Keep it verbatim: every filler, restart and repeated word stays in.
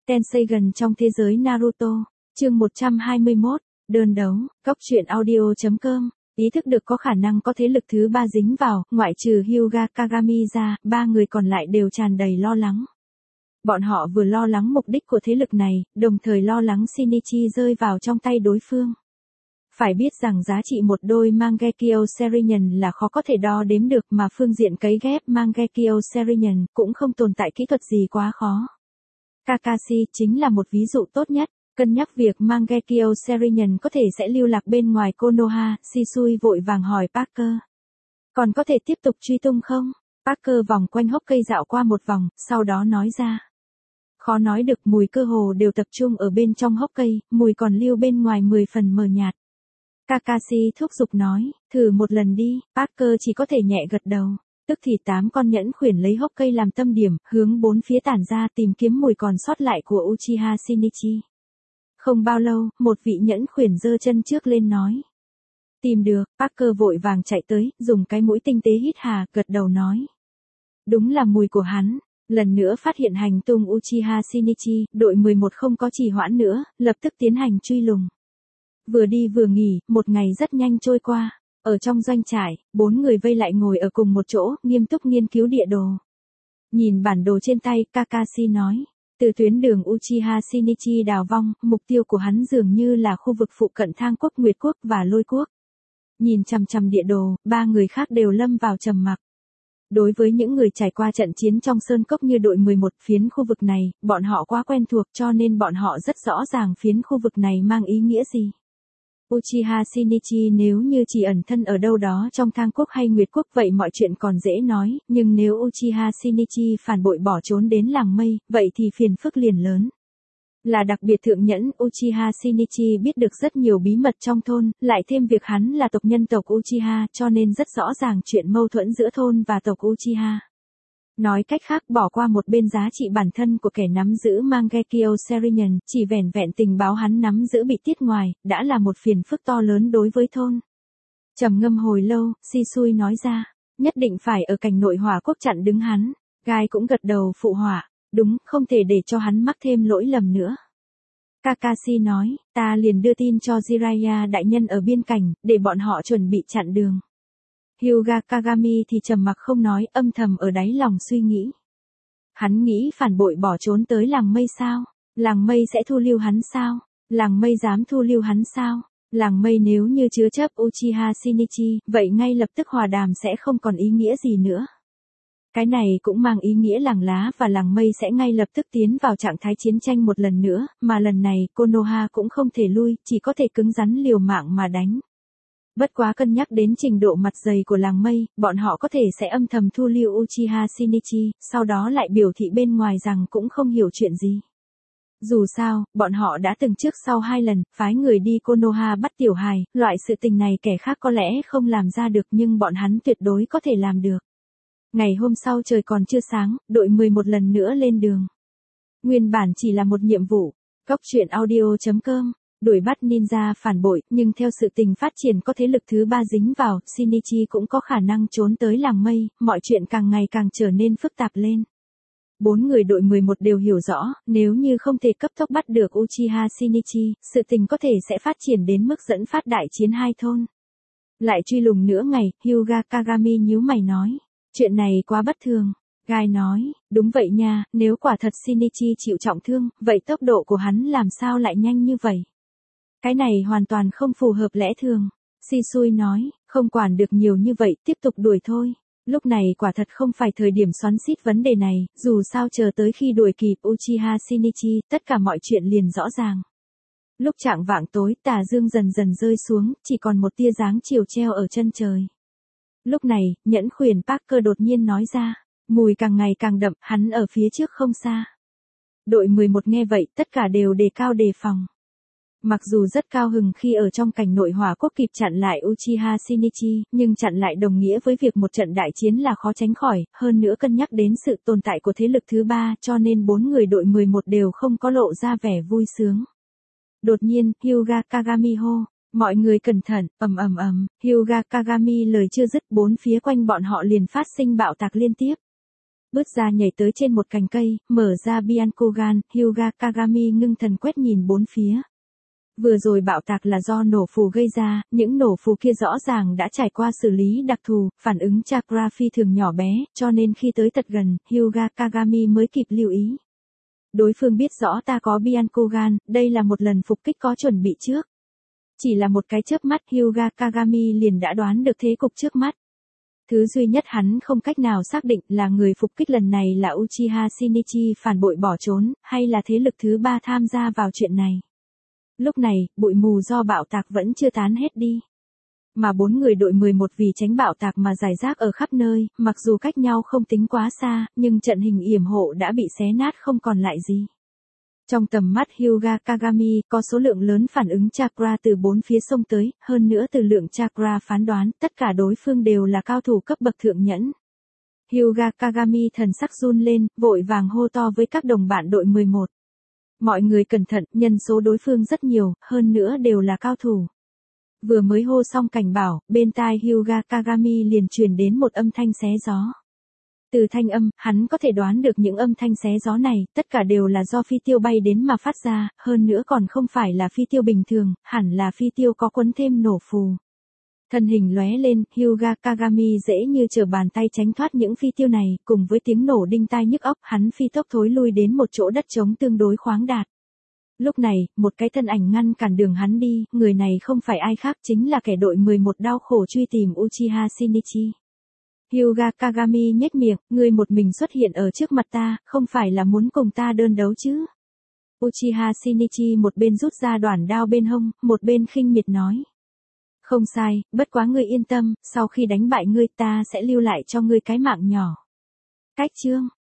Tenseigan trong thế giới Naruto, chương một trăm hai mươi mốt, đơn đấu, góc truyện audio.com, ý thức được có khả năng có thế lực thứ ba dính vào, ngoại trừ Hyuga Kagami ra, ba người còn lại đều tràn đầy lo lắng. Bọn họ vừa lo lắng mục đích của thế lực này, đồng thời lo lắng Shinichi rơi vào trong tay đối phương. Phải biết rằng giá trị một đôi Mangekyo Sharingan là khó có thể đo đếm được mà phương diện cấy ghép Mangekyo Sharingan cũng không tồn tại kỹ thuật gì quá khó. Kakashi chính là một ví dụ tốt nhất, cân nhắc việc Mangekyo Sharingan có thể sẽ lưu lạc bên ngoài Konoha, Shisui vội vàng hỏi Parker. Còn có thể tiếp tục truy tung không? Parker vòng quanh hốc cây dạo qua một vòng, sau đó nói ra. Khó nói được, mùi cơ hồ đều tập trung ở bên trong hốc cây, mùi còn lưu bên ngoài mười phần mờ nhạt. Kakashi thúc giục nói, thử một lần đi, Parker chỉ có thể nhẹ gật đầu. Tức thì tám con nhẫn khuyển lấy hốc cây làm tâm điểm, hướng bốn phía tản ra tìm kiếm mùi còn sót lại của Uchiha Shinichi. Không bao lâu, một vị nhẫn khuyển giơ chân trước lên nói. Tìm được, Parker vội vàng chạy tới, dùng cái mũi tinh tế hít hà, gật đầu nói. Đúng là mùi của hắn. Lần nữa phát hiện hành tung Uchiha Shinichi, đội mười một không có trì hoãn nữa, lập tức tiến hành truy lùng. Vừa đi vừa nghỉ, một ngày rất nhanh trôi qua. Ở trong doanh trại, bốn người vây lại ngồi ở cùng một chỗ, nghiêm túc nghiên cứu địa đồ. Nhìn bản đồ trên tay, Kakashi nói, từ tuyến đường Uchiha Shinichi đào vong, mục tiêu của hắn dường như là khu vực phụ cận Thang Quốc, Nguyệt Quốc và Lôi Quốc. Nhìn chằm chằm địa đồ, ba người khác đều lâm vào trầm mặc. Đối với những người trải qua trận chiến trong Sơn Cốc như đội mười một phiến khu vực này, bọn họ quá quen thuộc cho nên bọn họ rất rõ ràng phiến khu vực này mang ý nghĩa gì. Uchiha Shinichi nếu như chỉ ẩn thân ở đâu đó trong Thang Quốc hay Nguyệt Quốc vậy mọi chuyện còn dễ nói, nhưng nếu Uchiha Shinichi phản bội bỏ trốn đến làng mây, vậy thì phiền phức liền lớn. Là đặc biệt thượng nhẫn, Uchiha Shinichi biết được rất nhiều bí mật trong thôn, lại thêm việc hắn là tộc nhân tộc Uchiha cho nên rất rõ ràng chuyện mâu thuẫn giữa thôn và tộc Uchiha. Nói cách khác, bỏ qua một bên giá trị bản thân của kẻ nắm giữ Mangekyo Sharingan, chỉ vẻn vẹn tình báo hắn nắm giữ bị tiết ngoài, đã là một phiền phức to lớn đối với thôn. Trầm ngâm hồi lâu, Shisui nói ra, nhất định phải ở cảnh nội hỏa quốc chặn đứng hắn. Gai cũng gật đầu phụ họa, đúng, không thể để cho hắn mắc thêm lỗi lầm nữa. Kakashi nói, ta liền đưa tin cho Jiraiya đại nhân ở biên cảnh, để bọn họ chuẩn bị chặn đường. Hyuga Kagami thì trầm mặc không nói, âm thầm ở đáy lòng suy nghĩ. Hắn nghĩ phản bội bỏ trốn tới làng mây sao? Làng mây sẽ thu lưu hắn sao? Làng mây dám thu lưu hắn sao? Làng mây nếu như chứa chấp Uchiha Shinichi, vậy ngay lập tức hòa đàm sẽ không còn ý nghĩa gì nữa. Cái này cũng mang ý nghĩa làng lá và làng mây sẽ ngay lập tức tiến vào trạng thái chiến tranh một lần nữa, mà lần này Konoha cũng không thể lui, chỉ có thể cứng rắn liều mạng mà đánh. Bất quá cân nhắc đến trình độ mặt dày của làng mây, bọn họ có thể sẽ âm thầm thu lưu Uchiha Shinichi, sau đó lại biểu thị bên ngoài rằng cũng không hiểu chuyện gì. Dù sao, bọn họ đã từng trước sau hai lần, phái người đi Konoha bắt tiểu hài, loại sự tình này kẻ khác có lẽ không làm ra được nhưng bọn hắn tuyệt đối có thể làm được. Ngày hôm sau trời còn chưa sáng, đội mười một lần nữa lên đường. Nguyên bản chỉ là một nhiệm vụ, góc truyện audio.com. Đuổi bắt ninja phản bội, nhưng theo sự tình phát triển có thế lực thứ ba dính vào, Shinichi cũng có khả năng trốn tới làng mây, mọi chuyện càng ngày càng trở nên phức tạp lên. Bốn người đội mười một đều hiểu rõ, nếu như không thể cấp tốc bắt được Uchiha Shinichi, sự tình có thể sẽ phát triển đến mức dẫn phát đại chiến hai thôn. Lại truy lùng nửa ngày, Hyuga Kagami nhíu mày nói, chuyện này quá bất thường. Gai nói, đúng vậy nha, nếu quả thật Shinichi chịu trọng thương, vậy tốc độ của hắn làm sao lại nhanh như vậy? Cái này hoàn toàn không phù hợp lẽ thường. Shisui nói, không quản được nhiều như vậy, tiếp tục đuổi thôi. Lúc này quả thật không phải thời điểm xoắn xít vấn đề này, dù sao chờ tới khi đuổi kịp Uchiha Shinichi, tất cả mọi chuyện liền rõ ràng. Lúc chạng vạng tối, tà dương dần dần rơi xuống, chỉ còn một tia dáng chiều treo ở chân trời. Lúc này, nhẫn khuyển Parker đột nhiên nói ra, mùi càng ngày càng đậm, hắn ở phía trước không xa. Đội mười một nghe vậy, tất cả đều đề cao đề phòng. Mặc dù rất cao hứng khi ở trong cảnh nội hỏa quốc kịp chặn lại Uchiha Shinichi, nhưng chặn lại đồng nghĩa với việc một trận đại chiến là khó tránh khỏi, hơn nữa cân nhắc đến sự tồn tại của thế lực thứ ba cho nên bốn người đội mười một đều không có lộ ra vẻ vui sướng. Đột nhiên, Hyuga Kagami hô, mọi người cẩn thận, ầm ầm ầm, Hyuga Kagami lời chưa dứt bốn phía quanh bọn họ liền phát sinh bạo tạc liên tiếp. bước ra nhảy tới trên một cành cây, mở ra Byakugan, Hyuga Kagami ngưng thần quét nhìn bốn phía. Vừa rồi bạo tạc là do nổ phù gây ra, những nổ phù kia rõ ràng đã trải qua xử lý đặc thù, phản ứng chakra phi thường nhỏ bé, cho nên khi tới tận gần, Hyuga Kagami mới kịp lưu ý. Đối phương biết rõ ta có Byakugan, đây là một lần phục kích có chuẩn bị trước. Chỉ là một cái chớp mắt Hyuga Kagami liền đã đoán được thế cục trước mắt. Thứ duy nhất hắn không cách nào xác định là người phục kích lần này là Uchiha Shinichi phản bội bỏ trốn, hay là thế lực thứ ba tham gia vào chuyện này. Lúc này, bụi mù do bạo tạc vẫn chưa tán hết đi. Mà bốn người đội mười một vì tránh bạo tạc mà rải rác ở khắp nơi, mặc dù cách nhau không tính quá xa, nhưng trận hình yểm hộ đã bị xé nát không còn lại gì. Trong tầm mắt Hyuga Kagami, có số lượng lớn phản ứng chakra từ bốn phía sông tới, hơn nữa từ lượng chakra phán đoán, tất cả đối phương đều là cao thủ cấp bậc thượng nhẫn. Hyuga Kagami thần sắc run lên, vội vàng hô to với các đồng bạn đội mười một. Mọi người cẩn thận, nhân số đối phương rất nhiều, hơn nữa đều là cao thủ. Vừa mới hô xong cảnh bảo, bên tai Hyuga Kagami liền truyền đến một âm thanh xé gió. Từ thanh âm, hắn có thể đoán được những âm thanh xé gió này, tất cả đều là do phi tiêu bay đến mà phát ra, hơn nữa còn không phải là phi tiêu bình thường, hẳn là phi tiêu có quấn thêm nổ phù. Thân hình lóe lên, Hyuga Kagami dễ như trở bàn tay tránh thoát những phi tiêu này, cùng với tiếng nổ đinh tai nhức óc, hắn phi tốc thối lui đến một chỗ đất trống tương đối khoáng đạt. Lúc này, một cái thân ảnh ngăn cản đường hắn đi, người này không phải ai khác chính là kẻ đội mười một đau khổ truy tìm Uchiha Shinichi. Hyuga Kagami nhếch miệng, ngươi một mình xuất hiện ở trước mặt ta, không phải là muốn cùng ta đơn đấu chứ? Uchiha Shinichi một bên rút ra đoản đao bên hông, một bên khinh miệt nói. Không sai, bất quá ngươi yên tâm, sau khi đánh bại ngươi ta sẽ lưu lại cho ngươi cái mạng nhỏ. Cách chương